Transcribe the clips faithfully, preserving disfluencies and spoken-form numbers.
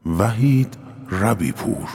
وحید ربی پور.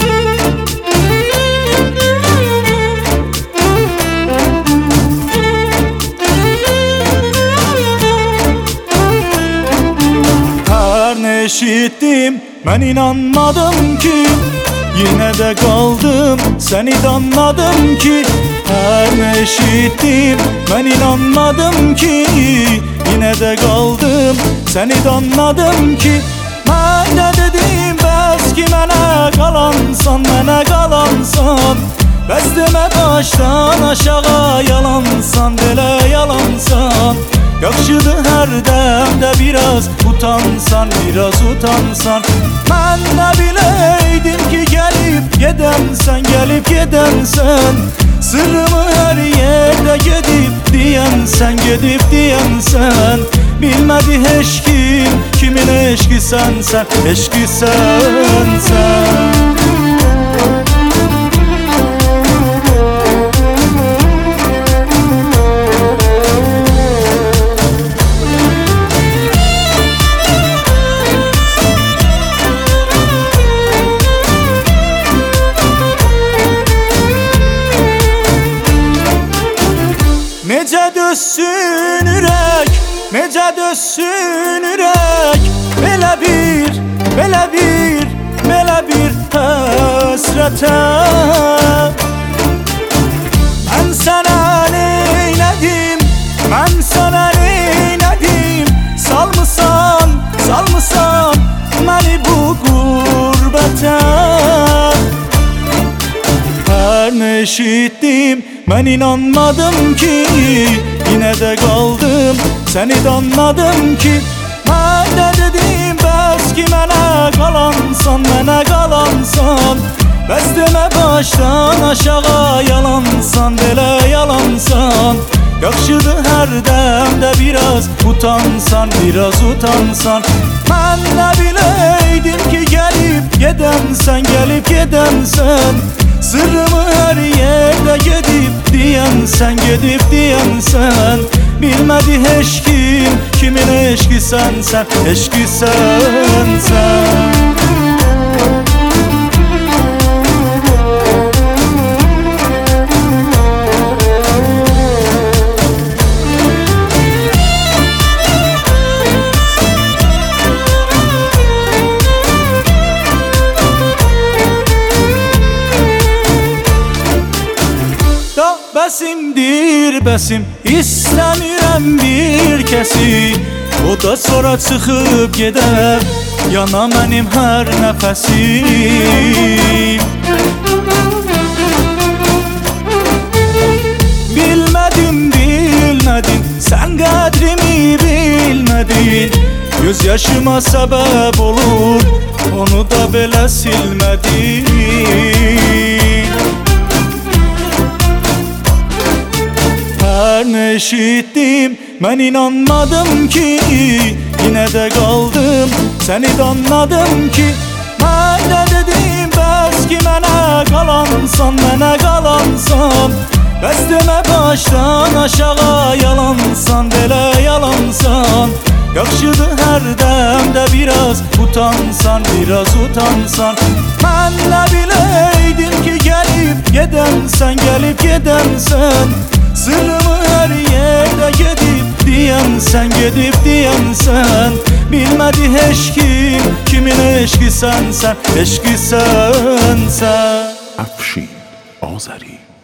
Her ne eşittim ben inanmadım ki, yine de kaldım seni de anladım ki. Her ne eşittim ben inanmadım ki, yine de kaldım seni de anladım ki. Ben de dedim bəs ki mənə qalansan, mənə qalansan. Bəs demə başdan aşağı yalansan, belə yalansan. Yaxşıdır hər dəmdə biraz utansan, biraz utansan. Mən də biləydim ki gəlib gedənsən, gəlib gedənsən. Sırrımı hər yerdə gedib deyənsən, gedib deyənsən. Bilmədi heç kim kimin eşqi sənsən, eşqi sənsən. Necə dözsün ürək, necə dözsün ürək. Belə bir, belə bir, belə bir həsrətə. Mən sənə neylədim, mən sənə neylədim. Salmısan, salmısan məni bu qürbətə. Her ne eşittim ben inanmadım ki, yine de kaldım seni de anladım ki. Ben de dedim bəs ki mənə qalansan, mənə qalansan. Bəs demə başdan aşağı yalansan, belə yalansan. Yaxşıdır hər dəmdə biraz utansan, biraz utansan. Mən də biləydim ki gəlib gedənsən, gəlib gedənsən. Sırrımı her yerde gedib deyənsən, gedib deyənsən. Bilmədi heç kim kimin eşqi sənsən, eşqi sənsən. Bəsimdir bəsim, istəmirəm bir kəsi. O da sonra çıxıb gedər, yana mənim hər nəfəsim. Bilmədim, bilmədim, sən qədrimi bilmədin. Göz yaşıma səbəb olur, onu da belə silmədin. Her ne eşittim ben inanmadım ki, yine de kaldım seni de anladım ki. Ben de dedim bəs ki mənə qalansan, mənə qalansan. Bəs demə başdan aşağı yalansan, belə yalansan. Yaxşıdır hər dəmdə biraz utansan, biraz utansan. Mən də biləydim ki gəlib gedənsən, gəlib gedənsən. Sırrımı her yerde gedib deyənsən, gedib deyənsən. Bilmədi heç kim kimin eşqi sənsən, eşqi sənsən. افشین آذری.